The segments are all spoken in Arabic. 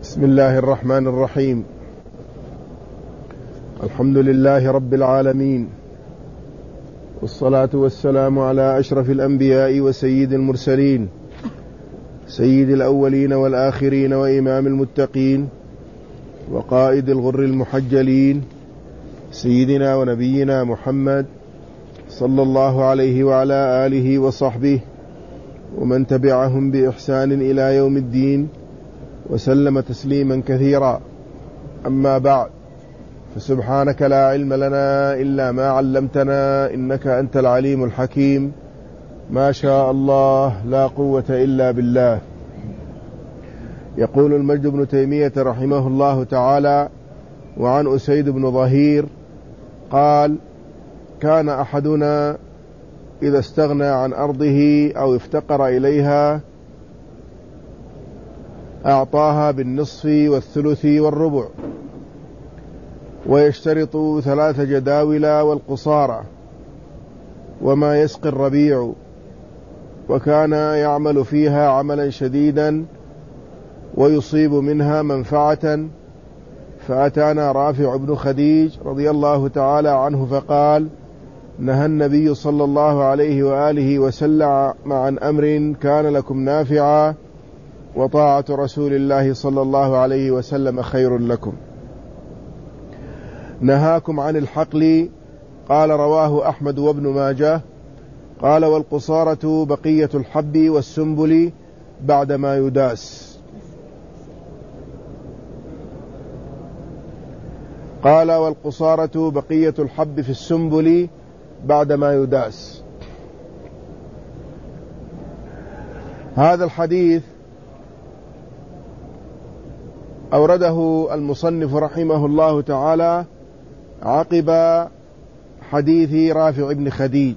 بسم الله الرحمن الرحيم. الحمد لله رب العالمين، والصلاة والسلام على أشرف الأنبياء وسيد المرسلين، سيد الأولين والآخرين وإمام المتقين وقائد الغر المحجلين، سيدنا ونبينا محمد صلى الله عليه وعلى آله وصحبه ومن تبعهم بإحسان إلى يوم الدين، وسلم تسليما كثيرا. أما بعد، فسبحانك لا علم لنا إلا ما علمتنا إنك أنت العليم الحكيم. ما شاء الله لا قوة إلا بالله. يقول المجد بن تيمية رحمه الله تعالى: وعن أسيد بن ظهير قال: كان أحدنا إذا استغنى عن أرضه أو افتقر إليها أعطاها بالنصف والثلث والربع، ويشترط 3 جداول والقصارى وما يسقي الربيع، وكان يعمل فيها عملا شديدا ويصيب منها منفعة. فأتانا رافع بن خديج رضي الله تعالى عنه فقال: نهى النبي صلى الله عليه وآله وسلم عن أمر كان لكم نافعا، وطاعة رسول الله صلى الله عليه وسلم خير لكم. نهاكم عن الحقل. قال: رواه أحمد وابن ماجه. قال: والقصارة بقية الحب والسنبل بعدما يداس. قال: والقصارة بقية الحب في السنبل بعدما يداس. هذا الحديث أورده المصنف رحمه الله تعالى عقب حديث رافع بن خديج.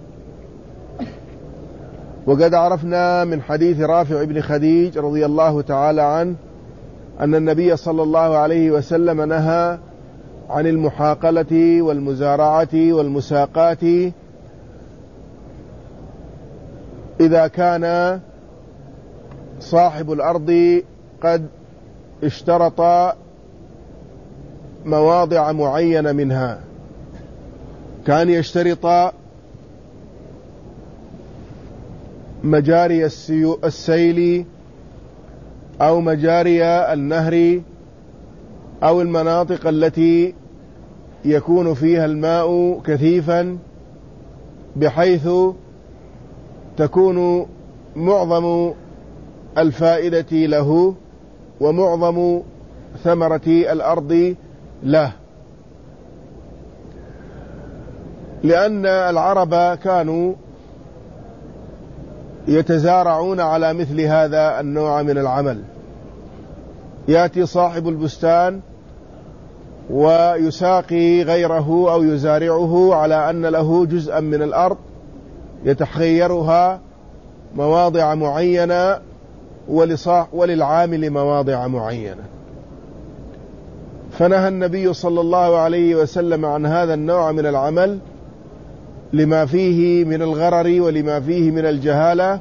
وقد عرفنا من حديث رافع بن خديج رضي الله تعالى عنه أن النبي صلى الله عليه وسلم نهى عن المحاقلة والمزارعة والمساقات إذا كان صاحب الأرض قد اشترط مواضع معينة منها. كان يشترط مجاري السيل أو مجاري النهر أو المناطق التي يكون فيها الماء كثيفا، بحيث تكون معظم الفائدة له ومعظم ثمرة الأرض له. لأن العرب كانوا يتزارعون على مثل هذا النوع من العمل. يأتي صاحب البستان ويساقي غيره أو يزارعه على أن له جزءا من الأرض يتخيرها مواضع معينة وللعامل مواضع معينة. فنهى النبي صلى الله عليه وسلم عن هذا النوع من العمل لما فيه من الغرر ولما فيه من الجهالة،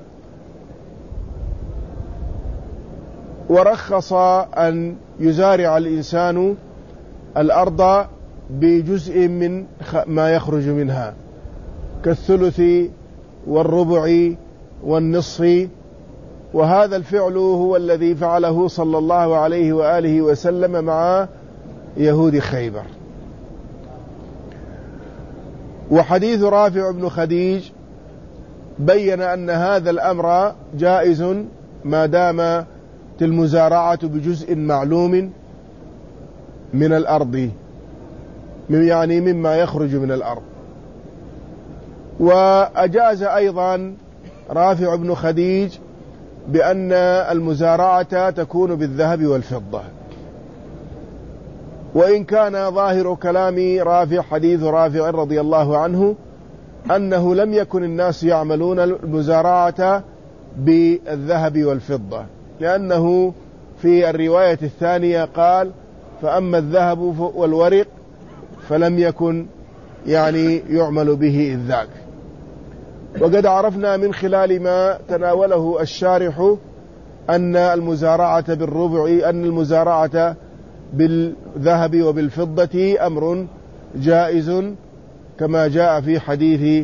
ورخص أن يزارع الإنسان الأرض بجزء من ما يخرج منها كالثلث والربع والنصف. وهذا الفعل هو الذي فعله صلى الله عليه وآله وسلم مع يهود خيبر. وحديث رافع بن خديج بين أن هذا الأمر جائز ما دامت المزارعة بجزء معلوم من الأرض، يعني مما يخرج من الأرض. وأجاز أيضا رافع بن خديج بأن المزارعة تكون بالذهب والفضة. وإن كان ظاهر كلام رافع حديث رافع رضي الله عنه أنه لم يكن الناس يعملون المزارعة بالذهب والفضة، لأنه في الرواية الثانية قال: فأما الذهب والورق فلم يكن يعمل به إذ ذاك. وقد عرفنا من خلال ما تناوله الشارح أن المزارعة بالربع، أن المزارعة بالذهب وبالفضة أمر جائز كما جاء في حديث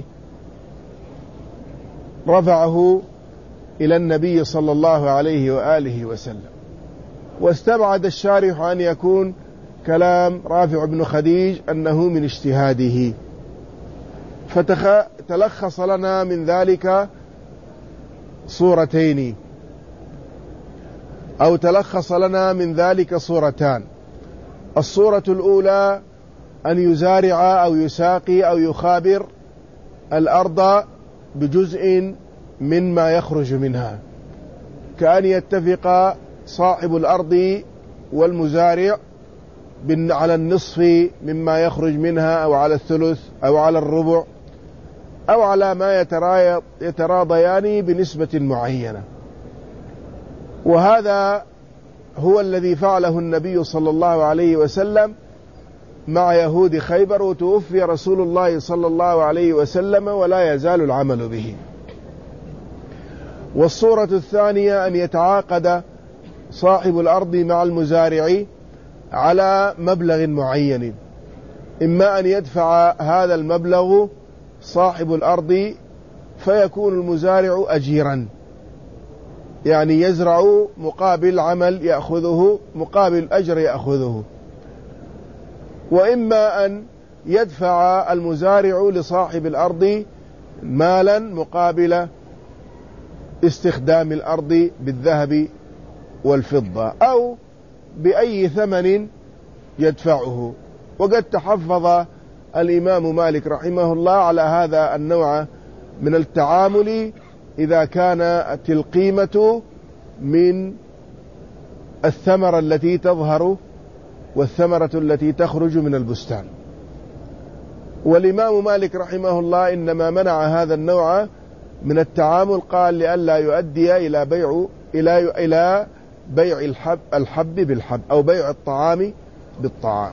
رفعه إلى النبي صلى الله عليه وآله وسلم. واستبعد الشارح أن يكون كلام رافع بن خديج أنه من اجتهاده، فتلخص لنا من ذلك صورتين، أو تلخص لنا من ذلك صورتان. الصورة الأولى أن يزارع أو يساقي أو يخابر الأرض بجزء مما يخرج منها، كأن يتفق صاحب الأرض والمزارع على النصف مما يخرج منها، أو على الثلث، أو على الربع، أو على ما يتراضيان بنسبة معينة. وهذا هو الذي فعله النبي صلى الله عليه وسلم مع يهود خيبر، وتوفي رسول الله صلى الله عليه وسلم ولا يزال العمل به. والصورة الثانية أن يتعاقد صاحب الأرض مع المزارع على مبلغ معين، إما أن يدفع هذا المبلغ صاحب الأرض فيكون المزارع أجيرا، يعني يزرع مقابل عمل يأخذه، مقابل أجر يأخذه، وإما أن يدفع المزارع لصاحب الأرض مالا مقابل استخدام الأرض بالذهب والفضة، أو بأي ثمن يدفعه. وقد تحفظ الإمام مالك رحمه الله على هذا النوع من التعامل إذا كانت القيمة من الثمرة التي تظهر والثمرة التي تخرج من البستان. والإمام مالك رحمه الله إنما منع هذا النوع من التعامل، قال لئلا يؤدي إلى بيع الحب بالحب، أو بيع الطعام بالطعام.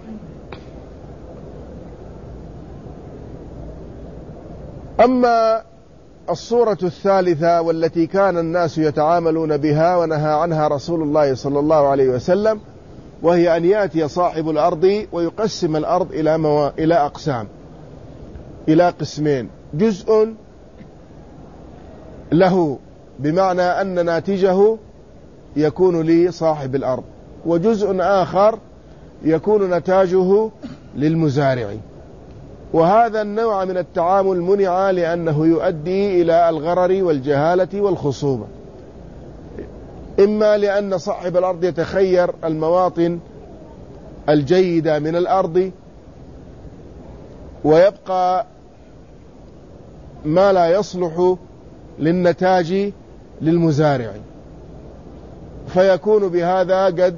أما الصورة الثالثة والتي كان الناس يتعاملون بها ونهى عنها رسول الله صلى الله عليه وسلم، وهي أن يأتي صاحب الأرض ويقسم الأرض إلى أقسام، إلى قسمين: جزء له بمعنى أن ناتجه يكون لصاحب الأرض، وجزء آخر يكون نتاجه للمزارع. وهذا النوع من التعامل منع لأنه يؤدي إلى الغرر والجهالة والخصومة، إما لأن صاحب الأرض يتخير المواطن الجيدة من الأرض ويبقى ما لا يصلح للنتاج للمزارع، فيكون بهذا قد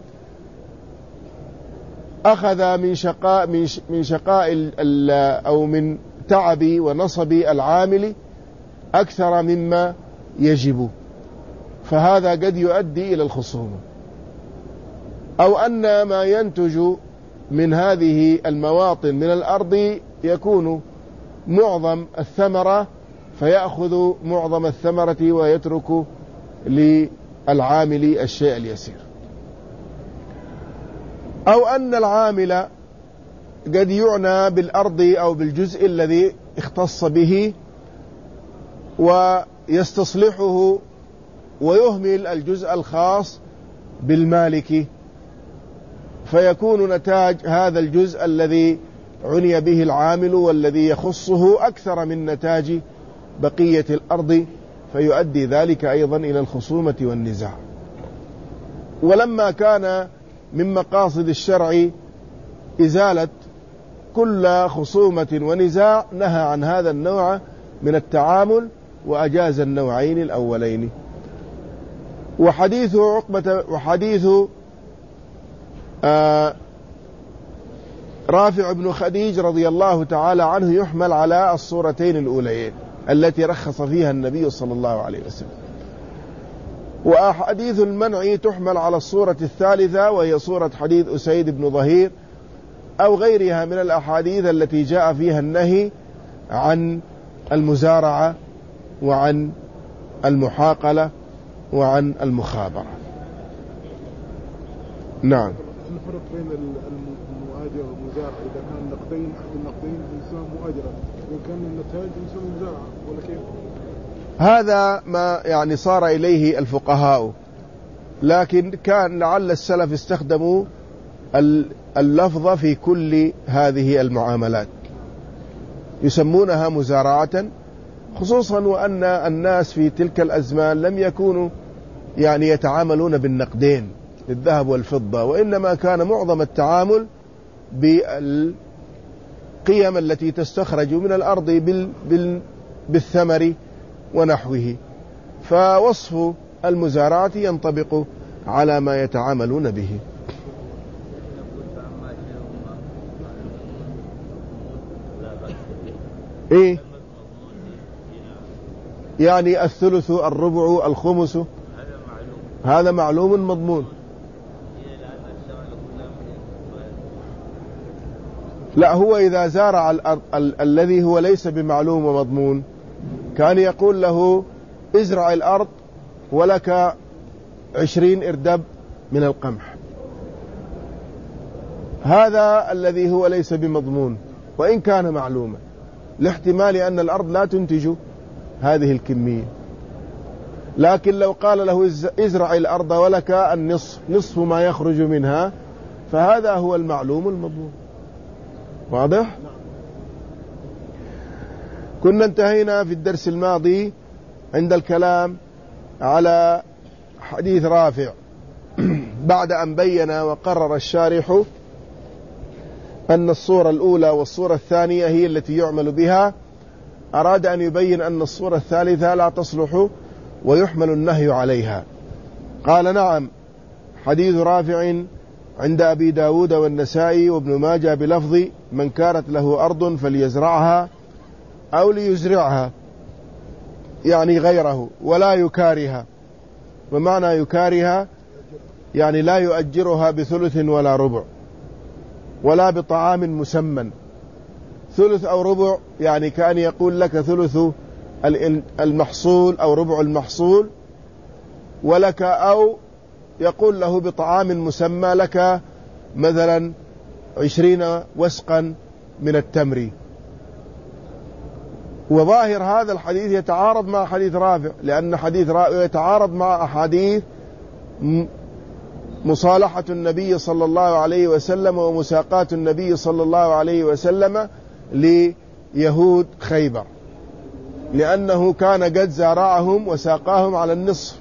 أخذ من شقاء أو من تعب ونصب العامل أكثر مما يجب، فهذا قد يؤدي إلى الخصومة. أو أن ما ينتج من هذه المواطن من الأرض يكون معظم الثمرة، فيأخذ معظم الثمرة ويترك للعامل الشيء اليسير. أو أن العامل قد يعنى بالأرض أو بالجزء الذي اختص به ويستصلحه ويهمل الجزء الخاص بالمالك، فيكون نتاج هذا الجزء الذي عني به العامل والذي يخصه أكثر من نتاج بقية الأرض، فيؤدي ذلك أيضا إلى الخصومة والنزاع. ولما كان من مقاصد الشرع إزالة كل خصومة ونزاع نهى عن هذا النوع من التعامل وأجاز النوعين الأولين. وحديث رافع بن خديج رضي الله تعالى عنه يحمل على الصورتين الأوليين التي رخص فيها النبي صلى الله عليه وسلم، وأحاديث المنع تحمل على الصورة الثالثة، وهي صورة حديث أسيد بن ظهير أو غيرها من الأحاديث التي جاء فيها النهي عن المزارعة وعن المحاقلة وعن المخابرة. نعم. الفرق بين المؤاجرة والمزارعة، إذا كان النقدين أحد النقدين يسمى مؤاجرة، وإن كان النتاج يسمى مزارعة، ولا كيف؟ هذا ما يعني صار إليه الفقهاء، لكن كان لعل السلف استخدموا اللفظ في كل هذه المعاملات، يسمونها مزارعة، خصوصا وأن الناس في تلك الأزمان لم يكونوا يعني يتعاملون بالنقدين الذهب والفضة، وإنما كان معظم التعامل بالقيم التي تستخرج من الأرض بالثمر ونحوه، فوصف المزارعة ينطبق على ما يتعاملون به. إيه يعني الثلث، الربع، الخمس، هذا معلوم مضمون. لا، هو إذا زارع الأرض الذي هو ليس بمعلوم ومضمون كان يقول له ازرع الأرض ولك 20 إردب من القمح، هذا الذي هو ليس بمضمون وإن كان معلوما، لاحتمال أن الأرض لا تنتج هذه الكمية. لكن لو قال له ازرع الأرض ولك النصف، نصف ما يخرج منها، فهذا هو المعلوم المضمون. واضح؟ كنا انتهينا في الدرس الماضي عند الكلام على حديث رافع بعد أن بين وقرر الشارح أن الصورة الأولى والصورة الثانية هي التي يعمل بها، أراد أن يبين أن الصورة الثالثة لا تصلح ويحمل النهي عليها. قال نعم، حديث رافع عند أبي داود والنسائي وابن ماجه بلفظ من كانت له أرض فليزرعها أو ليزرعها، يعني غيره، ولا يكارها. ومعنى يكارها يعني لا يؤجرها بثلث ولا ربع ولا بطعام مسمى. ثلث أو ربع يعني كأن يقول لك ثلث المحصول أو ربع المحصول ولك، أو يقول له بطعام مسمى لك مثلا 20 وسقا من التمر. وظاهر هذا الحديث يتعارض مع حديث رافع، لأن حديث رافع يتعارض مع أحاديث مصالحة النبي صلى الله عليه وسلم ومساقات النبي صلى الله عليه وسلم ليهود خيبر، لأنه كان قد زارعهم وساقاهم على النصف.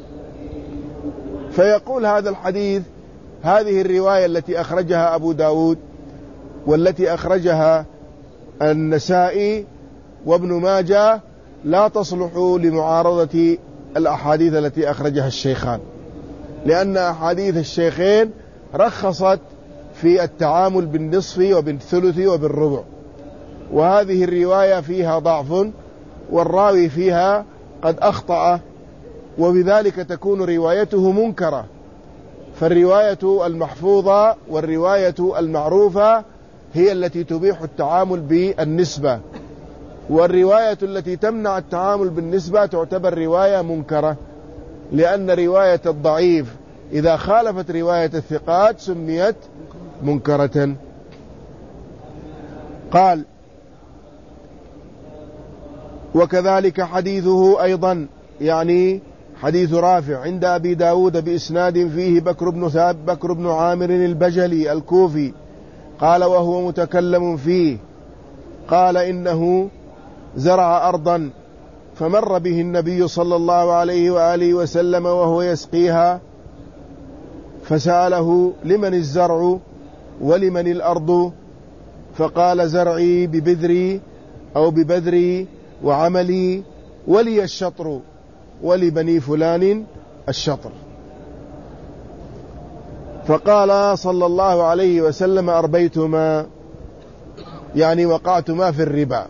فيقول هذا الحديث، هذه الرواية التي أخرجها أبو داود والتي أخرجها النسائي وابن ماجه لا تصلح لمعارضة الأحاديث التي أخرجها الشيخان، لأن أحاديث الشيخين رخصت في التعامل بالنصف وبالثلث وبالربع، وهذه الرواية فيها ضعف والراوي فيها قد أخطأ، وبذلك تكون روايته منكرة. فالرواية المحفوظة والرواية المعروفة هي التي تبيح التعامل بالنسبة، والرواية التي تمنع التعامل بالنسبة تعتبر رواية منكرة، لأن رواية الضعيف إذا خالفت رواية الثقات سميت منكرة. قال وكذلك حديثه أيضا، يعني حديث رافع عند أبي داود بإسناد فيه بكر بن عامر البجلي الكوفي قال وهو متكلم فيه، قال إنه زرع أرضا فمر به النبي صلى الله عليه وآله وسلم وهو يسقيها، فسأله لمن الزرع ولمن الأرض؟ فقال زرعي ببذري أو ببذري وعملي، ولي الشطر ولبني فلان الشطر. فقال صلى الله عليه وسلم أربيتما، يعني وقعتما في الربا،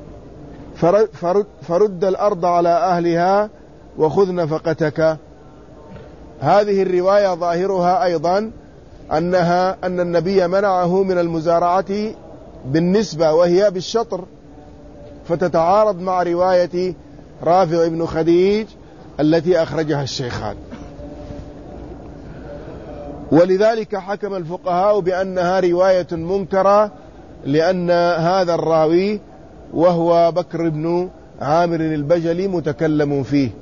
فرد الأرض على أهلها وخذ نفقتك. هذه الرواية ظاهرها أيضا أن النبي منعه من المزارعة بالنسبة وهي بالشطر، فتتعارض مع رواية رافع بن خديج التي أخرجها الشيخان. ولذلك حكم الفقهاء بأنها رواية منكرة، لأن هذا الراوي وهو بكر بن عامر البجلي متكلم فيه،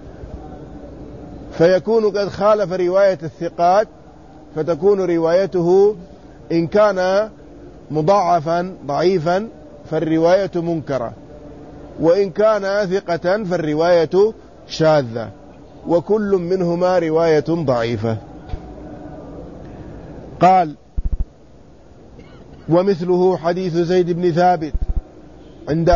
فيكون قد خالف رواية الثقات، فتكون روايته إن كان مضاعفا ضعيفا فالرواية منكرة، وإن كان ثقة فالرواية شاذة، وكل منهما رواية ضعيفة. قال: ومثله حديث زيد بن ثابت عند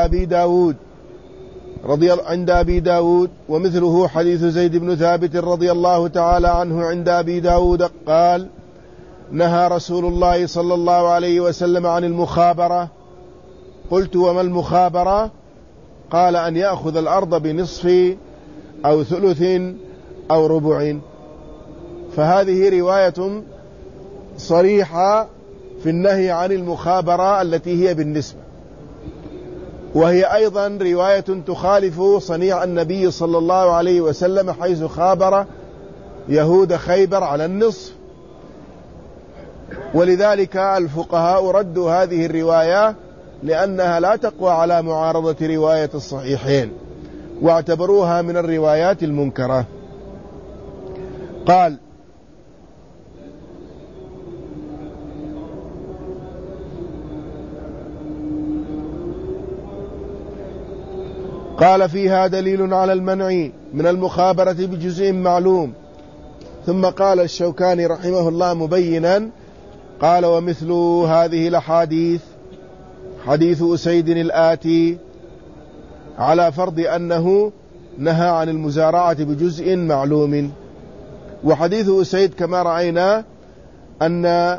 أبي داود ومثله حديث زيد بن ثابت رضي الله تعالى عنه عند أبي داود قال: نهى رسول الله صلى الله عليه وسلم عن المخابرة. قلت: وما المخابرة؟ قال: أن يأخذ الأرض بنصف أو ثلث أو ربع. فهذه رواية صريحة في النهي عن المخابرة التي هي بالنسبة، وهي أيضا رواية تخالف صنيع النبي صلى الله عليه وسلم حيث خابر يهود خيبر على النصف. ولذلك الفقهاء ردوا هذه الرواية لأنها لا تقوى على معارضة رواية الصحيحين، واعتبروها من الروايات المنكرة. قال: فيها دليل على المنع من المخابرة بجزء معلوم. ثم قال الشوكاني رحمه الله مبينا، قال: ومثل هذه الأحاديث حديث أسيد الآتي على فرض أنه نهى عن المزارعة بجزء معلوم. وحديث أسيد كما رأينا أن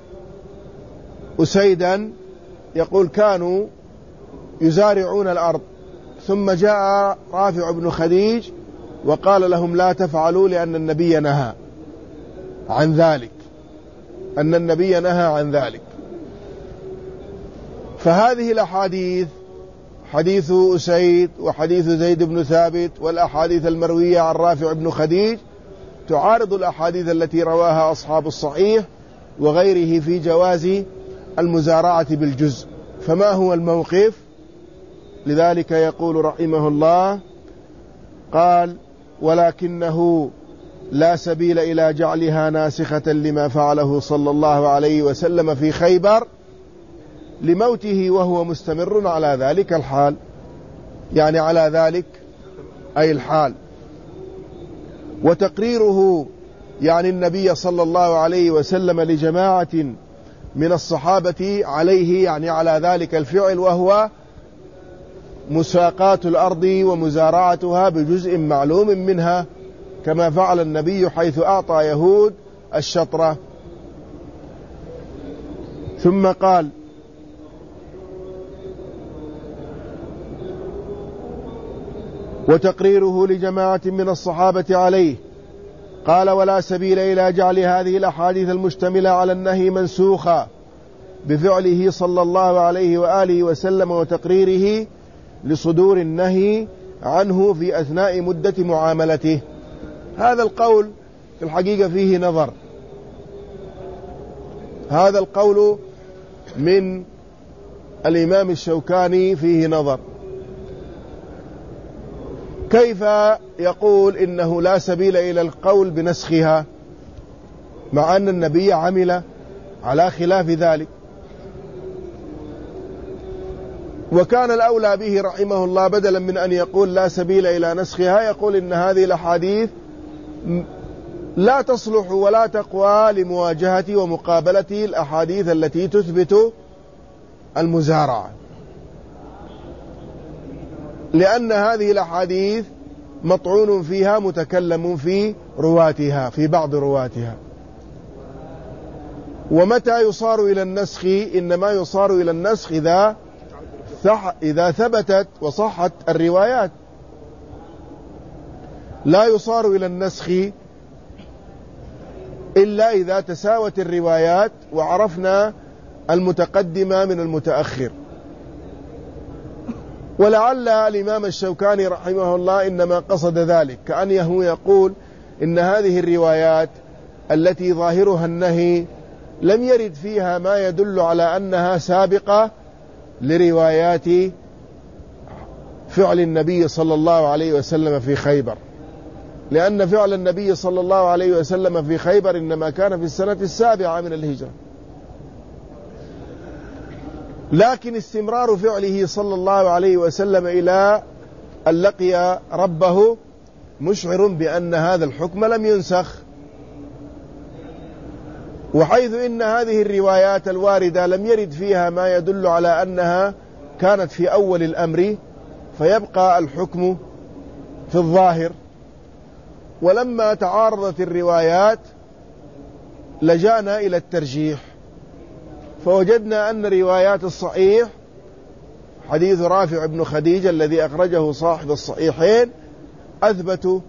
أسيدا يقول: كانوا يزارعون الأرض، ثم جاء رافع بن خديج وقال لهم: لا تفعلوا، لأن النبي نهى عن ذلك. فهذه الأحاديث، حديث أسيد وحديث زيد بن ثابت والأحاديث المروية عن رافع بن خديج، تعارض الأحاديث التي رواها أصحاب الصحيح وغيره في جواز المزارعة بالجزء. فما هو الموقف؟ لذلك يقول رحمه الله: قال: ولكنه لا سبيل إلى جعلها ناسخة لما فعله صلى الله عليه وسلم في خيبر لموته وهو مستمر على ذلك الحال، يعني على ذلك أي الحال. وتقريره يعني النبي صلى الله عليه وسلم لجماعة من الصحابة عليه، يعني على ذلك الفعل، وهو مساقات الأرض ومزارعتها بجزء معلوم منها، كما فعل النبي حيث أعطى يهود الشطرة. ثم قال: وتقريره لجماعة من الصحابة عليه. قال: ولا سبيل إلى جعل هذه الأحاديث المشتملة على النهي منسوخة بفعله صلى الله عليه وآله وسلم وتقريره لصدور النهي عنه في أثناء مدة معاملته. هذا القول في الحقيقة فيه نظر، هذا القول من الإمام الشوكاني فيه نظر. كيف يقول إنه لا سبيل إلى القول بنسخها مع أن النبي عمل على خلاف ذلك؟ وكان الأولى به رحمه الله بدلا من أن يقول لا سبيل إلى نسخها، يقول إن هذه الأحاديث لا تصلح ولا تقوى لمواجهة ومقابلة الأحاديث التي تثبت المزارعة، لأن هذه الأحاديث مطعون فيها متكلم في رواتها، في بعض رواتها. ومتى يصار إلى النسخ؟ إنما يصار إلى النسخ إذا ثبتت وصحت الروايات. لا يصار إلى النسخ إلا إذا تساوت الروايات وعرفنا المتقدمة من المتأخر. ولعل الإمام الشوكاني رحمه الله إنما قصد ذلك، كأنه يقول إن هذه الروايات التي ظاهرها النهي لم يرد فيها ما يدل على أنها سابقة لروايات فعل النبي صلى الله عليه وسلم في خيبر، لأن فعل النبي صلى الله عليه وسلم في خيبر إنما كان في السنة 7 من الهجرة، لكن استمرار فعله صلى الله عليه وسلم إلى أن لقي ربه مشعر بأن هذا الحكم لم ينسخ. وحيث إن هذه الروايات الواردة لم يرد فيها ما يدل على أنها كانت في أول الأمر، فيبقى الحكم في الظاهر. ولما تعارضت الروايات لجأنا إلى الترجيح، فوجدنا أن روايات الصحيح حديث رافع بن خديج الذي أخرجه صاحب الصحيحين أثبت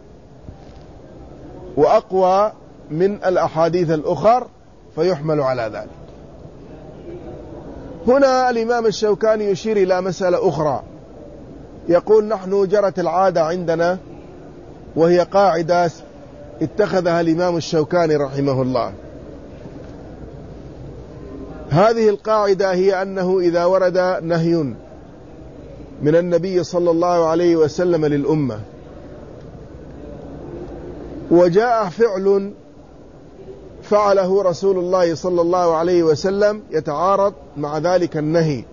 وأقوى من الأحاديث الأخر، فيحمل على ذلك. هنا الإمام الشوكاني يشير إلى مسألة أخرى، يقول: نحن جرت العادة عندنا، وهي قاعدة اتخذها الإمام الشوكاني رحمه الله. هذه القاعدة هي أنه إذا ورد نهي من النبي صلى الله عليه وسلم للأمة وجاء فعل فعله رسول الله صلى الله عليه وسلم يتعارض مع ذلك النهي،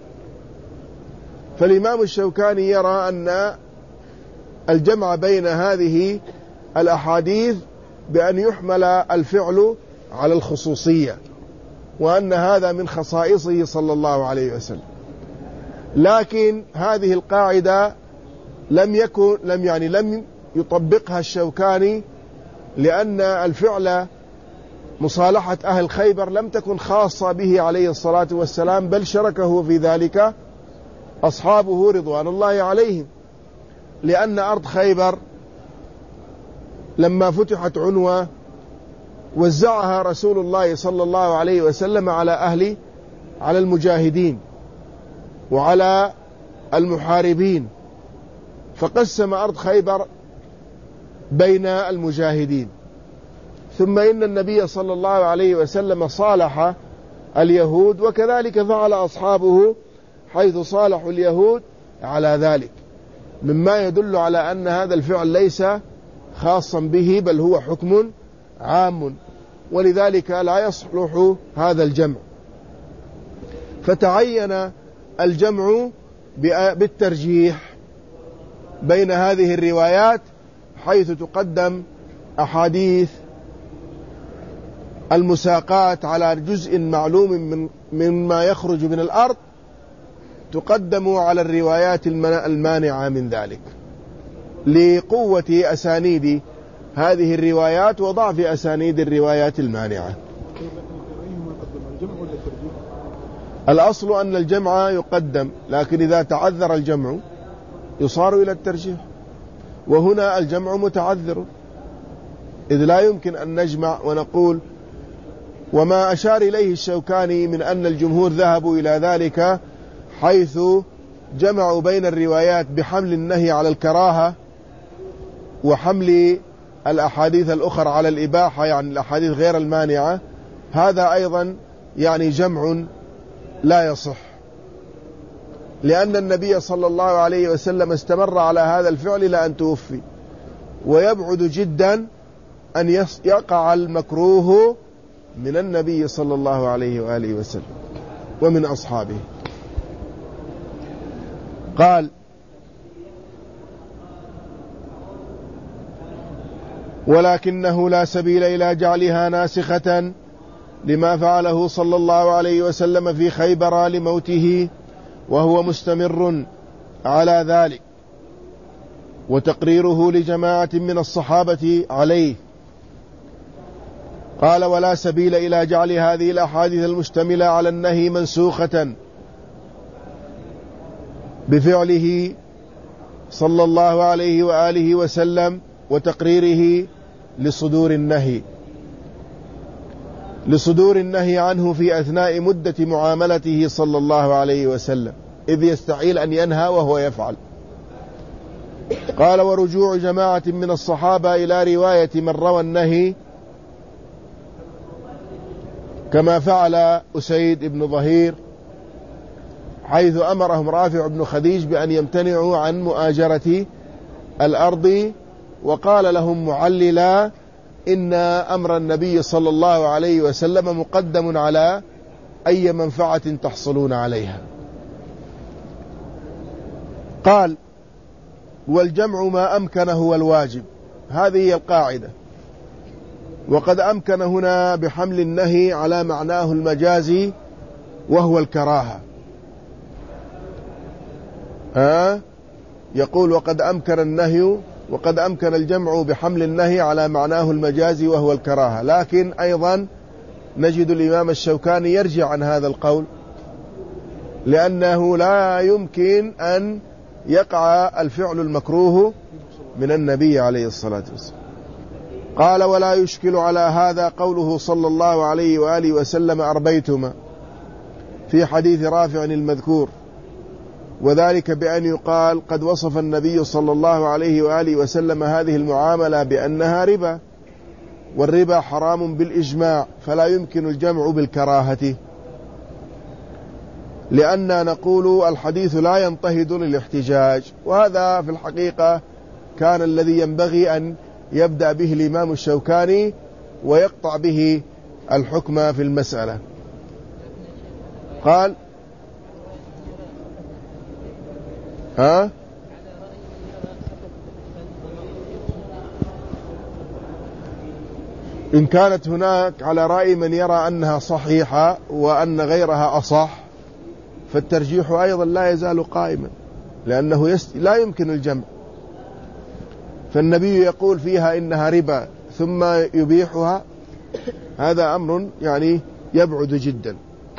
فالإمام الشوكاني يرى أن الجمع بين هذه الأحاديث بأن يحمل الفعل على الخصوصية، وأن هذا من خصائصه صلى الله عليه وسلم. لكن هذه القاعدة لم يطبقها الشوكاني، لأن الفعل مصالحة أهل خيبر لم تكن خاصة به عليه الصلاة والسلام، بل شركه في ذلك أصحابه رضوان الله عليهم، لأن أرض خيبر لما فتحت عنوة وزعها رسول الله صلى الله عليه وسلم على المجاهدين وعلى المحاربين، فقسم أرض خيبر بين المجاهدين. ثم إن النبي صلى الله عليه وسلم صالح اليهود، وكذلك فعل أصحابه حيث صالحوا اليهود على ذلك، مما يدل على أن هذا الفعل ليس خاصا به، بل هو حكم عام، ولذلك لا يصلح هذا الجمع. فتعين الجمع بالترجيح بين هذه الروايات، حيث تقدم أحاديث المساقات على جزء معلوم مما يخرج من الأرض، تقدم على الروايات المانعة من ذلك، لقوة أسانيد هذه الروايات وضعف أسانيد الروايات المانعة. الأصل أن الجمع يقدم، لكن إذا تعذر الجمع يصار إلى الترجيح، وهنا الجمع متعذر، إذ لا يمكن أن نجمع ونقول. وما أشار إليه الشوكاني من أن الجمهور ذهبوا إلى ذلك، حيث جمعوا بين الروايات بحمل النهي على الكراهة وحمل الأحاديث الأخرى على الإباحة، يعني الأحاديث غير المانعة، هذا أيضا جمع لا يصح، لأن النبي صلى الله عليه وسلم استمر على هذا الفعل إلى أن توفي، ويبعد جدا أن يقع المكروه من النبي صلى الله عليه وآله وسلم ومن أصحابه. قال: ولكنه لا سبيل إلى جعلها ناسخة لما فعله صلى الله عليه وسلم في خيبر لموته، وهو مستمر على ذلك، وتقريره لجماعة من الصحابة عليه. قال: ولا سبيل إلى جعل هذه الأحاديث المشتملة على النهي منسوخة بفعله صلى الله عليه وآله وسلم وتقريره لصدور النهي عنه في أثناء مدة معاملته صلى الله عليه وسلم، إذ يستحيل أن ينهى وهو يفعل. قال: ورجوع جماعة من الصحابة إلى رواية من روى النهي كما فعل أسيد بن ظهير، حيث أمرهم رافع بن خديج بأن يمتنعوا عن مؤاجرة الأرض، وقال لهم معللا: إن أمر النبي صلى الله عليه وسلم مقدم على أي منفعة تحصلون عليها. قال: والجمع ما أمكن هو الواجب. هذه هي القاعدة. وقد أمكن هنا بحمل النهي على معناه المجازي وهو الكراهة. يقول: وقد أمكن الجمع بحمل النهي على معناه المجازي وهو الكراهة. لكن أيضا نجد الإمام الشوكاني يرجع عن هذا القول، لأنه لا يمكن أن يقع الفعل المكروه من النبي عليه الصلاة والسلام. قال: ولا يشكل على هذا قوله صلى الله عليه وآله وسلم: أربيتما، في حديث رافع المذكور، وذلك بأن يقال: قد وصف النبي صلى الله عليه وآله وسلم هذه المعاملة بأنها ربا، والربا حرام بالإجماع، فلا يمكن الجمع بالكراهة، لأننا نقول الحديث لا ينتهض للاحتجاج. وهذا في الحقيقة كان الذي ينبغي أن يبدأ به الإمام الشوكاني ويقطع به الحكم في المسألة. قال: إن كانت هناك على رأي من يرى أنها صحيحة وأن غيرها أصح، فالترجيح أيضا لا يزال قائما، لأنه لا يمكن الجمع. فالنبي يقول فيها إنها ربا ثم يبيحها، هذا أمر يعني يبعد جدا.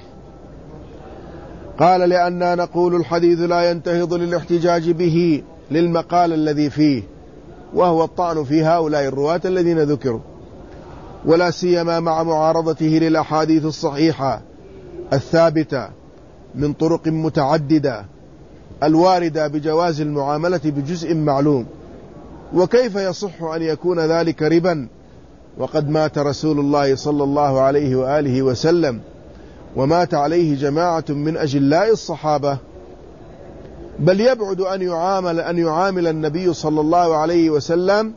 قال: لأننا نقول الحديث لا ينتهض للاحتجاج به للمقال الذي فيه، وهو الطعن في هؤلاء الرواة الذين ذكروا، ولا سيما مع معارضته للأحاديث الصحيحة الثابتة من طرق متعددة الواردة بجواز المعاملة بجزء معلوم. وكيف يصح أن يكون ذلك ربا وقد مات رسول الله صلى الله عليه وآله وسلم، ومات عليه جماعة من أجلاء الصحابة؟ بل يبعد أن يعامل النبي صلى الله عليه وسلم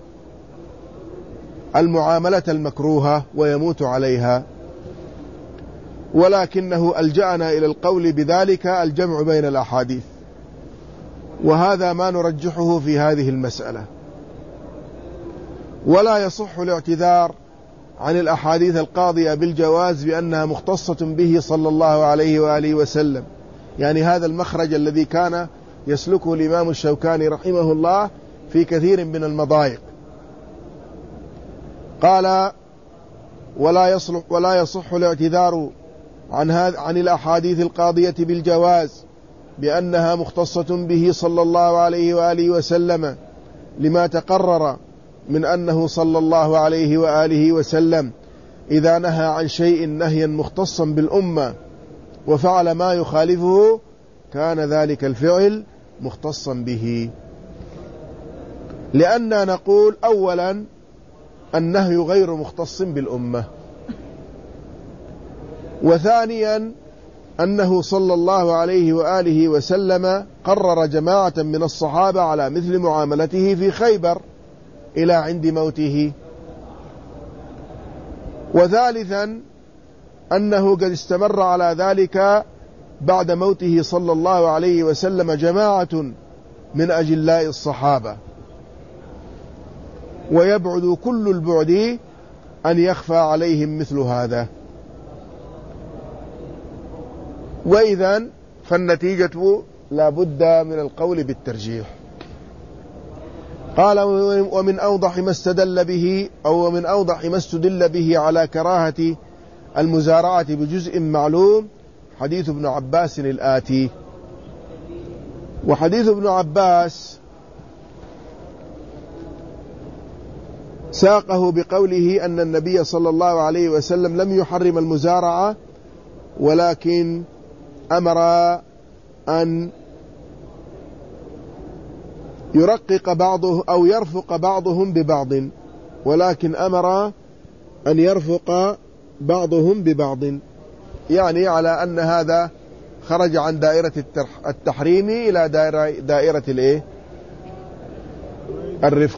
المعاملة المكروهة ويموت عليها. ولكنه ألجأنا إلى القول بذلك الجمع بين الأحاديث، وهذا ما نرجحه في هذه المسألة. ولا يصح الاعتذار عن الأحاديث القاضية بالجواز بأنها مختصة به صلى الله عليه وآله وسلم، يعني هذا المخرج الذي كان يسلكه الإمام الشوكاني رحمه الله في كثير من المضايق. قال: ولا يصح الاعتذار عن الأحاديث القاضية بالجواز بأنها مختصة به صلى الله عليه وآله وسلم، لما تقرر من أنه صلى الله عليه وآله وسلم إذا نهى عن شيء نهيا مختصا بالأمة وفعل ما يخالفه كان ذلك الفعل مختصا به. لأننا نقول: أولا النهي غير مختص بالأمة، وثانيا أنه صلى الله عليه وآله وسلم قرر جماعة من الصحابة على مثل معاملته في خيبر إلى عند موته، وثالثا أنه قد استمر على ذلك بعد موته صلى الله عليه وسلم جماعة من أجلاء الصحابة، ويبعد كل البعد أن يخفى عليهم مثل هذا. وإذن فالنتيجة لا بد من القول بالترجيح. قال: ومن أوضح ما استدل به أو ومن أوضح ما استدل به على كراهة المزارعة بجزء معلوم حديث ابن عباس الآتي. وحديث ابن عباس ساقه بقوله أن النبي صلى الله عليه وسلم لم يحرم المزارعة، ولكن أمر أن يرقق بعضه أو يرفق بعضهم ببعض، ولكن أمر أن يرفق بعضهم ببعض، يعني على أن هذا خرج عن دائرة التحريم إلى دائرة الإيه؟ الرفق.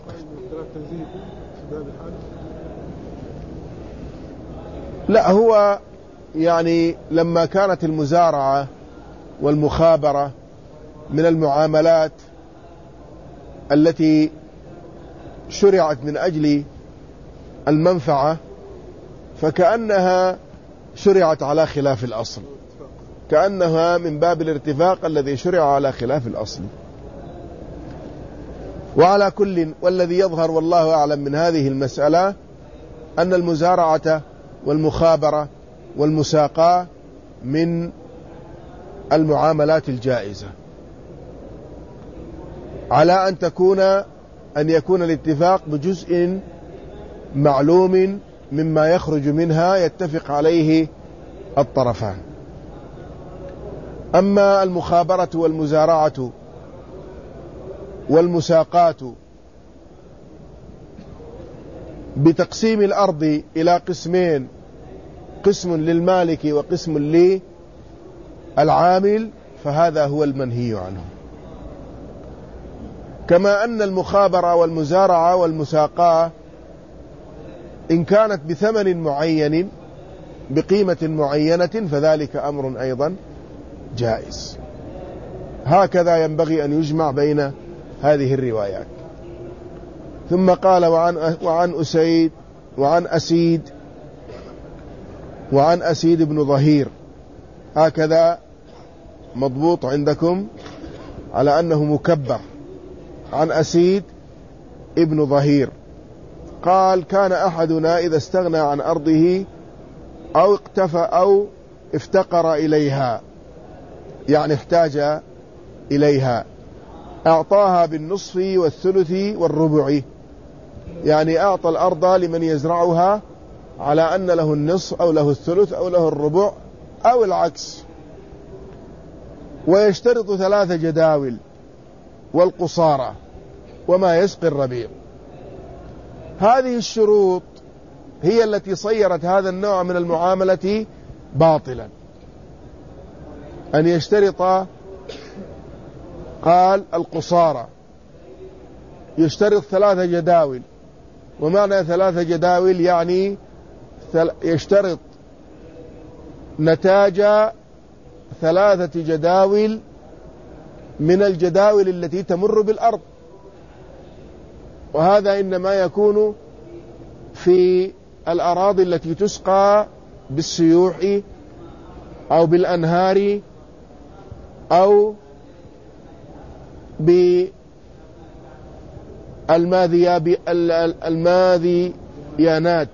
لا، هو يعني لما كانت المزارعة والمخابرة من المعاملات التي شرعت من أجل المنفعة، فكأنها شرعت على خلاف الأصل، كأنها من باب الارتفاق الذي شرع على خلاف الأصل. وعلى كل، والذي يظهر والله أعلم من هذه المسألة أن المزارعة والمخابرة والمساقاة من المعاملات الجائزة، على أن يكون الاتفاق بجزء معلوم مما يخرج منها يتفق عليه الطرفان. أما المخابرة والمزارعة والمساقات بتقسيم الأرض إلى قسمين، قسم للمالك وقسم للعامل، فهذا هو المنهي عنه. كما أن المخابرة والمزارعة والمساقاة إن كانت بثمن معين بقيمة معينة فذلك أمر أيضا جائز. هكذا ينبغي أن يجمع بين هذه الروايات. ثم قال وعن أسيد بن ظهير، هكذا مضبوط عندكم على أنه مكبر، عن أسيد ابن ظهير قال: كان أحدنا إذا استغنى عن أرضه أو اقتفى أو افتقر إليها، يعني احتاج إليها، أعطاها بالنصف والثلث والربع، يعني أعطى الأرض لمن يزرعها على أن له النصف أو له الثلث أو له الربع أو العكس. ويشترط 3 جداول والقصارى وما يسقي الربيع. هذه الشروط هي التي صيرت هذا النوع من المعاملة باطلا، أن يشترط، قال القصارى يشترط 3 جداول، ومعنى 3 جداول يعني يشترط نتاج 3 جداول من الجداول التي تمر بالأرض، وهذا إنما يكون في الأراضي التي تسقى بالسيوح أو بالأنهار أو بالماذيانات،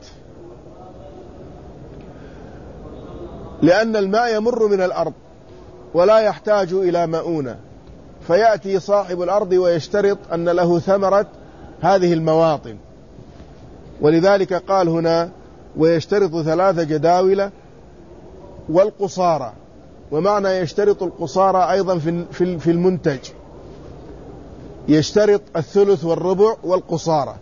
لأن الماء يمر من الأرض ولا يحتاج إلى مؤونة، فيأتي صاحب الأرض ويشترط أن له ثمرة هذه المواطن. ولذلك قال هنا: ويشترط 3 جداول والقصارى. ومعنى يشترط القصارى أيضا في المنتج، يشترط الثلث والربع والقصارى.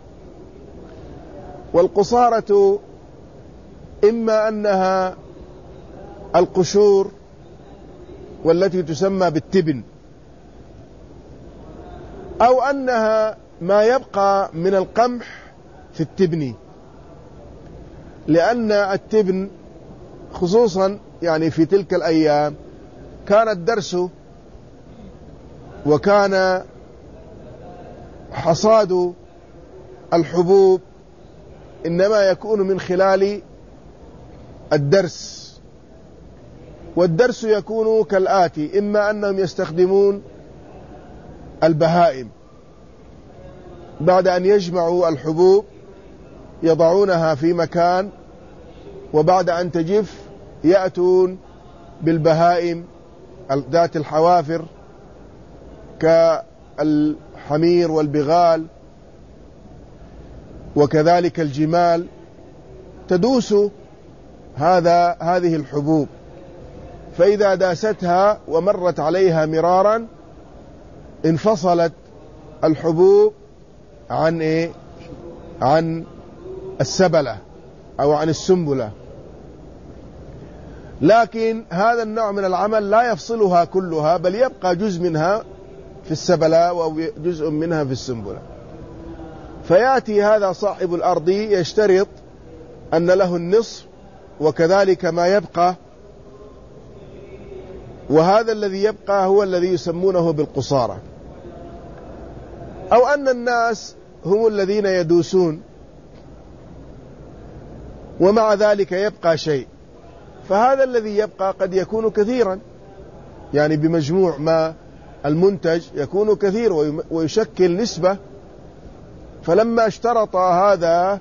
والقصارة إما أنها القشور والتي تسمى بالتبن، أو أنها ما يبقى من القمح في التبن، لأن التبن خصوصا يعني في تلك الأيام كان الدرس وكان حصاد الحبوب إنما يكون من خلال الدرس. والدرس يكون كالآتي: إما أنهم يستخدمون البهائم بعد أن يجمعوا الحبوب يضعونها في مكان، وبعد أن تجف يأتون بالبهائم ذات الحوافر كالحمير والبغال وكذلك الجمال، تدوس هذه الحبوب، فإذا داستها ومرت عليها مرارا انفصلت الحبوب عن السبلة أو عن السنبلة، لكن هذا النوع من العمل لا يفصلها كلها، بل يبقى جزء منها في السبلة وجزء منها في السنبلة. فيأتي هذا صاحب الأرض يشترط أن له النصف وكذلك ما يبقى، وهذا الذي يبقى هو الذي يسمونه بالقصارى، أو أن الناس هم الذين يدوسون ومع ذلك يبقى شيء، فهذا الذي يبقى قد يكون كثيرا، يعني بمجموع ما المنتج يكون كثير ويشكل نسبة. فلما اشترط هذا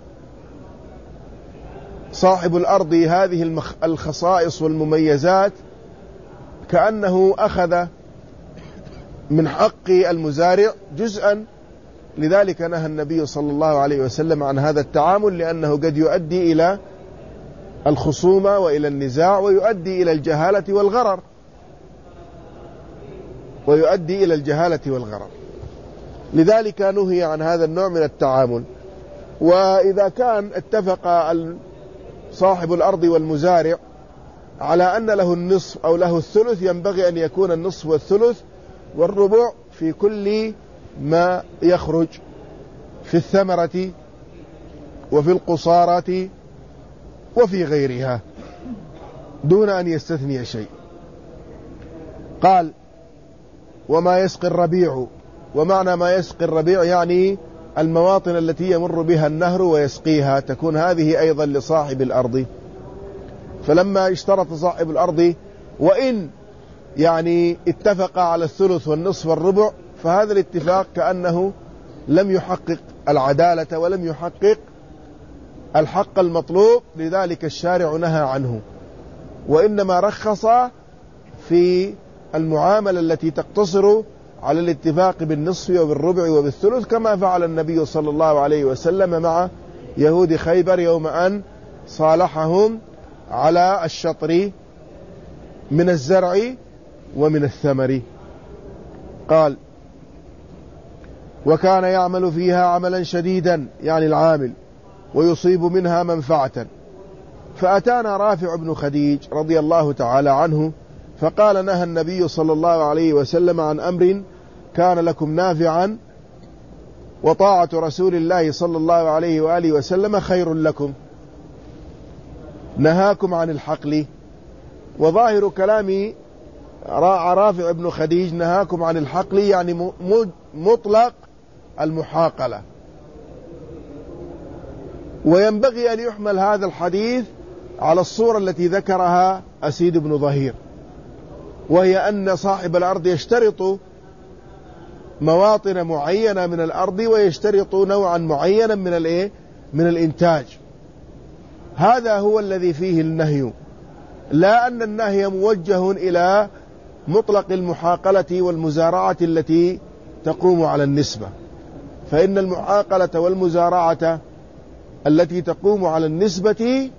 صاحب الأرض هذه الخصائص والمميزات كأنه أخذ من حق المزارع جزءا، لذلك نهى النبي صلى الله عليه وسلم عن هذا التعامل، لأنه قد يؤدي إلى الخصومة وإلى النزاع ويؤدي إلى الجهالة والغرر لذلك نهي عن هذا النوع من التعامل. وإذا كان اتفق صاحب الأرض والمزارع على أن له النصف أو له الثلث، ينبغي أن يكون النصف والثلث والربع في كل ما يخرج في الثمرة وفي القصارة وفي غيرها دون أن يستثني شيء. قال: وما يسقي الربيع. ومعنى ما يسقي الربيع يعني المواطن التي يمر بها النهر ويسقيها، تكون هذه أيضا لصاحب الأرض. فلما اشترط صاحب الأرض وإن يعني اتفق على الثلث والنصف والربع، فهذا الاتفاق كأنه لم يحقق العدالة ولم يحقق الحق المطلوب، لذلك الشارع نهى عنه، وإنما رخص في المعاملة التي تقتصر على الاتفاق بالنصف وبالربع وبالثلث، كما فعل النبي صلى الله عليه وسلم مع يهود خيبر يوم أن صالحهم على الشطر من الزرع ومن الثمر. قال: وكان يعمل فيها عملا شديدا، يعني العامل، ويصيب منها منفعة. فأتانا رافع بن خديج رضي الله تعالى عنه فقال: نهى النبي صلى الله عليه وسلم عن أمر كان لكم نافعا، وطاعة رسول الله صلى الله عليه وآله وسلم خير لكم، نهاكم عن الحقل. وظاهر كلام رافع بن خديج نهاكم عن الحقل يعني مطلق المحاقلة. وينبغي أن يحمل هذا الحديث على الصورة التي ذكرها أسيد بن ظهير، وهي أن صاحب الأرض يشترط مواطن معينة من الأرض ويشترط نوعا معينا من الإنتاج. هذا هو الذي فيه النهي، لا أن النهي موجه إلى مطلق المحاقلة والمزارعة التي تقوم على النسبة، فإن المحاقلة والمزارعة التي تقوم على النسبة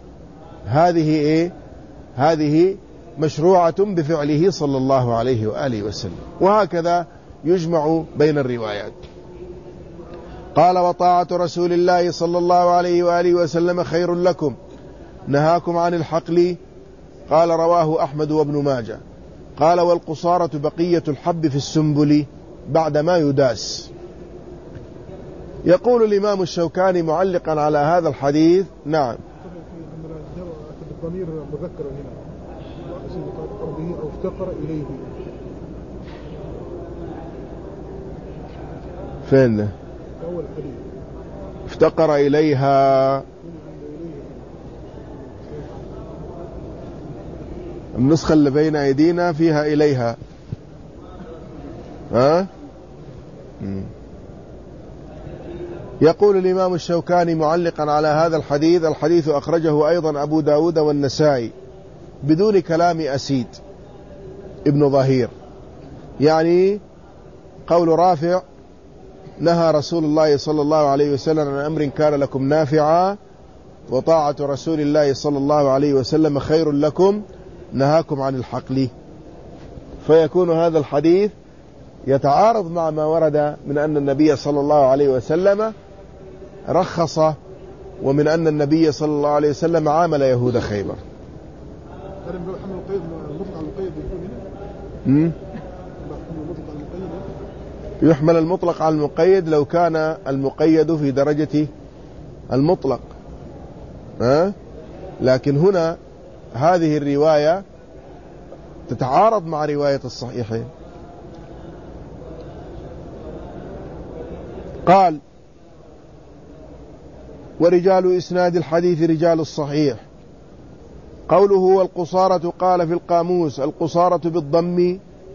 هذه مشروعة بفعله صلى الله عليه وآله وسلم، وهكذا يجمع بين الروايات. قال: وطاعة رسول الله صلى الله عليه وآله وسلم خير لكم، نهاكم عن الحقل. قال: رواه أحمد وابن ماجه. قال: والقصارة بقية الحب في السنبل بعدما يداس. يقول الإمام الشوكاني معلقا على هذا الحديث: نعم، الضمير مذكر هنا، أرضه أو افتقر إليه. فين أول حديث افتقر إليها؟ النسخة اللي بين أيدينا فيها إليها. يقول الإمام الشوكاني معلقا على هذا الحديث: الحديث أخرجه أيضا أبو داود والنسائي بدون كلام أسيد ابن ظهير، يعني قول رافع: نهى رسول الله صلى الله عليه وسلم عن أمر كان لكم نافعا، وطاعة رسول الله صلى الله عليه وسلم خير لكم، نهاكم عن الحقل. فيكون هذا الحديث يتعارض مع ما ورد من أن النبي صلى الله عليه وسلم رخص، ومن أن النبي صلى الله عليه وسلم عامل يهود خيبر. هل بحمل القيد المطلق على المقيد يكون هنا؟ يحمل المطلق على المقيد لو كان المقيد في درجة المطلق، لكن هنا هذه الرواية تتعارض مع رواية الصحيحين. قال: ورجال إسناد الحديث رجال الصحيح. قوله والقصارة، قال في القاموس: القصارة بالضم،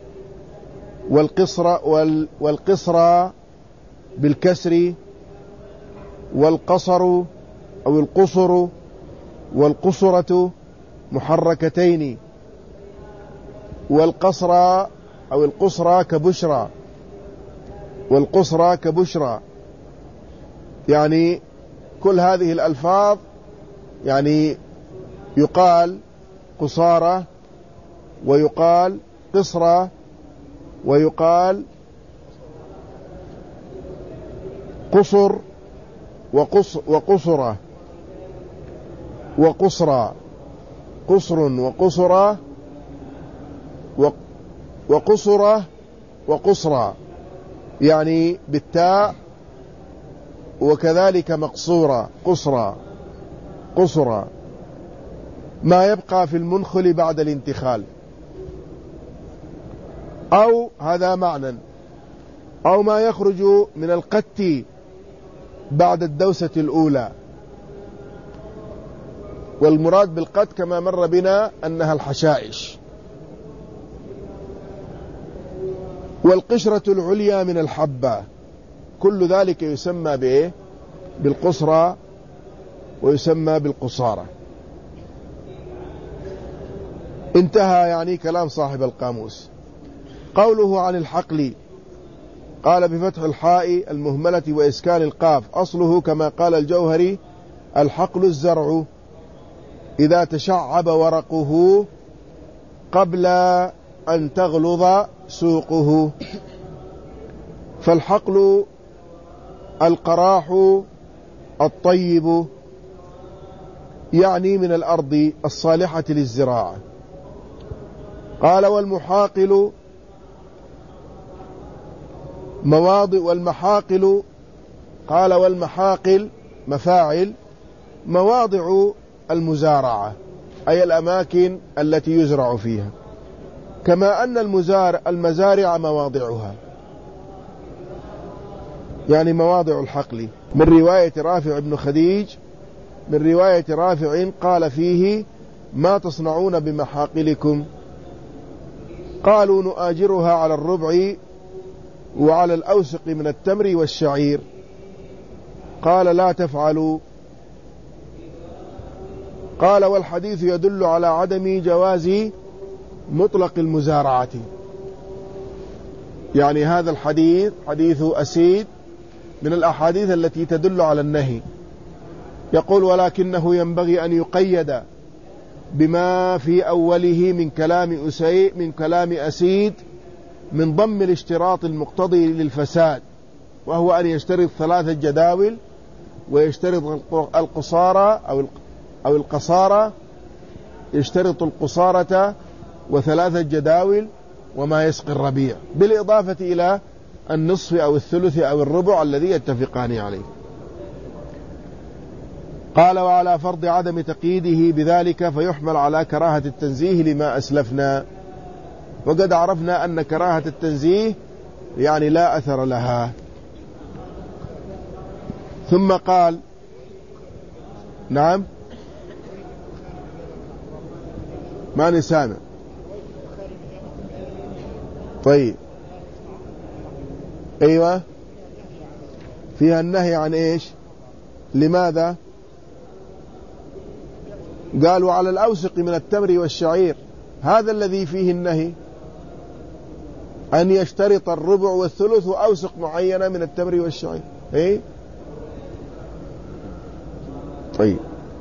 والقصر بالكسر، والقصر أو القصر والقصرة محركتين، والقصر أو القصرى كبشرى، والقصرى كبشرى. يعني كل هذه الألفاظ يعني يقال قصارى ويقال قصرى ويقال قصر وقصرة وقصرى، قصر وقصرى وقصرة وقصرى، يعني بالتاء، وكذلك مقصورة قصرى قصرى، ما يبقى في المنخل بعد الانتخال. أو هذا معنى، أو ما يخرج من القت بعد الدوسة الأولى. والمراد بالقت كما مر بنا أنها الحشائش. والقشرة العليا من الحبة، كل ذلك يسمى بإيه؟ بالقصرى ويسمى بالقصارى. انتهى يعني كلام صاحب القاموس. قوله عن الحقل، قال بفتح الحاء المهملة وإسكان القاف: أصله كما قال الجوهري: الحقل الزرع إذا تشعب ورقه قبل أن تغلظ سوقه. فالحقل القراح الطيب، يعني من الأرض الصالحة للزراعة. قال والمحاقل مواضع، والمحاقل، قال والمحاقل مفاعل مواضع المزارعة، أي الأماكن التي يزرع فيها، كما أن المزارع مواضعها، يعني مواضع الحقل. من رواية رافع بن خديج، من رواية رافع قال فيه: ما تصنعون بمحاقلكم؟ قالوا: نؤاجرها على الربع وعلى الأوسق من التمر والشعير. قال: لا تفعلوا. قال: والحديث يدل على عدم جواز مطلق المزارعة. يعني هذا الحديث حديث أسيد من الأحاديث التي تدل على النهي. يقول: ولكنه ينبغي أن يقيد بما في أوله من كلام أسيد من ضم الاشتراط المقتضي للفساد، وهو أن يشترط 3 جداول، ويشترط القصارى أو القصارى، يشترط القصارة و3 جداول وما يسقي الربيع، بالإضافة إلى النصف أو الثلث أو الربع الذي يتفقان عليه. قال: وعلى فرض عدم تقييده بذلك فيحمل على كراهة التنزيه لما أسلفنا. وقد عرفنا أن كراهة التنزيه يعني لا أثر لها. ثم قال: نعم، ما نسامع. طيب، أيوة، فيها النهي عن إيش؟ لماذا؟ قال: وعلى الأوسق من التمر والشعير، هذا الذي فيه النهي، أن يشترط الربع والثلث وأوسق معينة من التمر والشعير. إيه؟ طيب.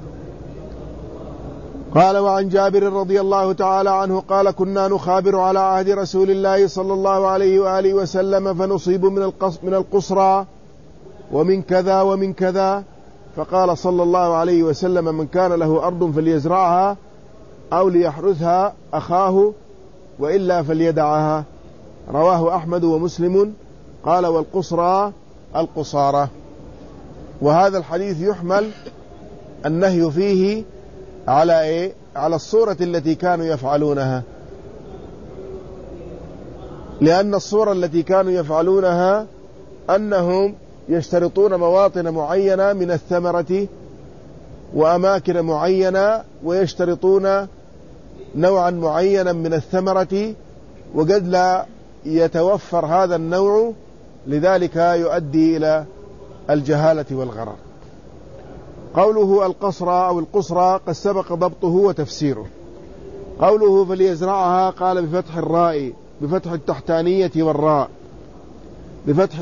قال: وعن جابر رضي الله تعالى عنه قال: كنا نخابر على عهد رسول الله صلى الله عليه وآله وسلم فنصيب من القصرى ومن كذا ومن كذا، فقال صلى الله عليه وسلم: من كان له أرض فليزرعها أو ليحرثها أخاه وإلا فليدعها. رواه أحمد ومسلم. قال والقصرى القصارى. وهذا الحديث يحمل النهي فيه على على الصورة التي كانوا يفعلونها، لأن الصورة التي كانوا يفعلونها أنهم يشترطون مواطن معينة من الثمرة وأماكن معينة، ويشترطون نوعا معينا من الثمرة، وقد لا يتوفر هذا النوع، لذلك يؤدي إلى الجهالة والغرر. قوله القصرى أو القصرى قد سبق ضبطه وتفسيره. قوله فليزرعها قال بفتح الراء بفتح التحتانية والراء، بفتح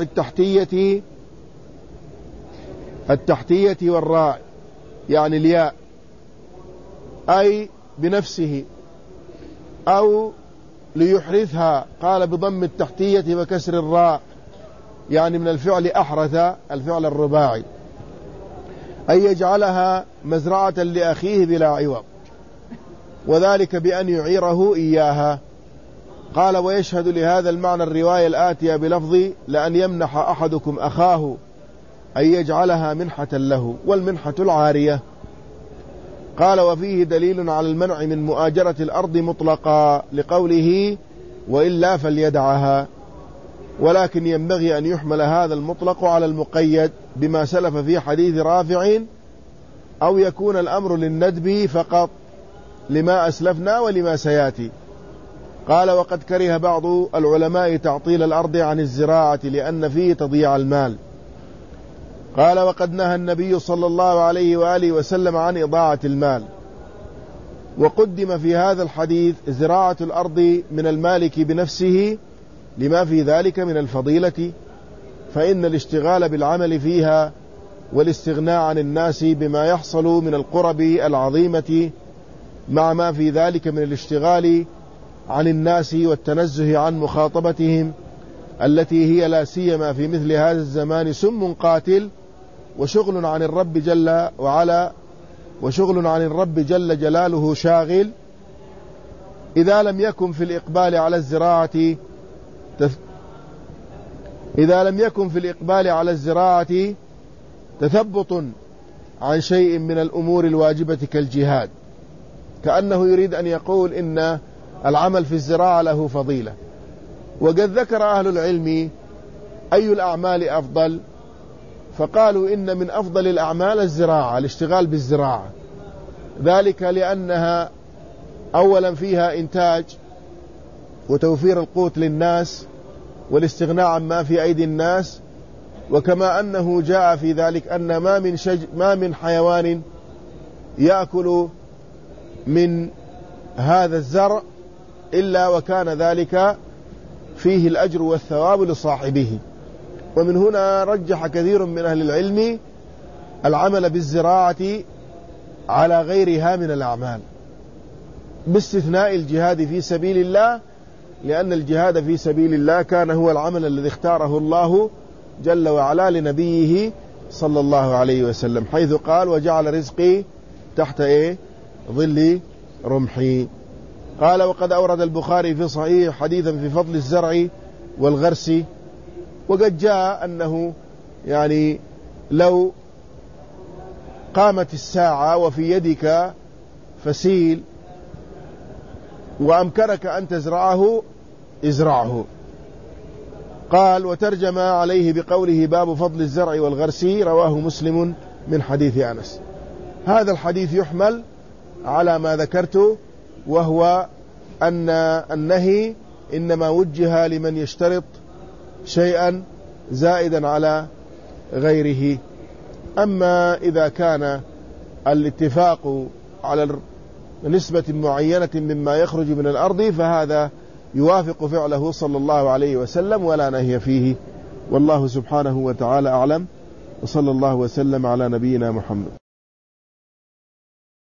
التحتية والراء يعني الياء، أي بنفسه، أو ليحرثها قال بضم التحتية وكسر الراء، يعني من الفعل أحرث الفعل الرباعي، أي يجعلها مزرعة لأخيه بلا عوض، وذلك بأن يعيره إياها. قال ويشهد لهذا المعنى الرواية الآتية بلفظ لأن يمنح أحدكم أخاه، أي يجعلها منحة له، والمنحة العارية. قال وفيه دليل على المنع من مؤاجرة الأرض مطلقا لقوله وإلا فليدعها، ولكن ينبغي أن يحمل هذا المطلق على المقيد بما سلف في حديث رافع، أو يكون الأمر للندب فقط لما أسلفنا ولما سياتي. قال وقد كره بعض العلماء تعطيل الأرض عن الزراعة لأن فيه تضييع المال. قال وقد نهى النبي صلى الله عليه وآله وسلم عن إضاعة المال، وقدم في هذا الحديث زراعة الأرض من المالك بنفسه لما في ذلك من الفضيلة، فإن الاشتغال بالعمل فيها والاستغناء عن الناس بما يحصل من القرب العظيمة مع ما في ذلك من الاشتغال عن الناس والتنزه عن مخاطبتهم التي هي لا سيما في مثل هذا الزمان سم قاتل، وشغل عن الرب جل وعلا، وشغل عن الرب جل جلاله شاغل. إذا لم يكن في الإقبال على الزراعة تثبط عن شيء من الأمور الواجبة كالجهاد، كأنه يريد أن يقول إن العمل في الزراعة له فضيلة. وقد ذكر أهل العلم أي الأعمال أفضل، فقالوا إن من أفضل الأعمال الزراعة، الاشتغال بالزراعة، ذلك لأنها أولا فيها إنتاج وتوفير القوت للناس والاستغناء عما في أيدي الناس، وكما أنه جاء في ذلك أن ما من حيوان يأكل من هذا الزرع إلا وكان ذلك فيه الأجر والثواب لصاحبه. ومن هنا رجح كثير من أهل العلم العمل بالزراعة على غيرها من الأعمال، باستثناء الجهاد في سبيل الله، لأن الجهاد في سبيل الله كان هو العمل الذي اختاره الله جل وعلا لنبيه صلى الله عليه وسلم، حيث قال وجعل رزقي تحت ظل رمحي. قال وقد أورد البخاري في صحيح حديثا في فضل الزرع والغرس، وقد جاء أنه يعني لو قامت الساعة وفي يدك فسيل وأمكنك أن تزرعه ازرعه. قال وترجم عليه بقوله باب فضل الزرع والغرس، رواه مسلم من حديث أنس. هذا الحديث يحمل على ما ذكرته، وهو أن النهي إنما وجه لمن يشترط شيئا زائدا على غيره. أما إذا كان الاتفاق على نسبة معينة مما يخرج من الأرض فهذا يوافق فعله صلى الله عليه وسلم ولا نهي فيه، والله سبحانه وتعالى أعلم، وصلى الله وسلم على نبينا محمد.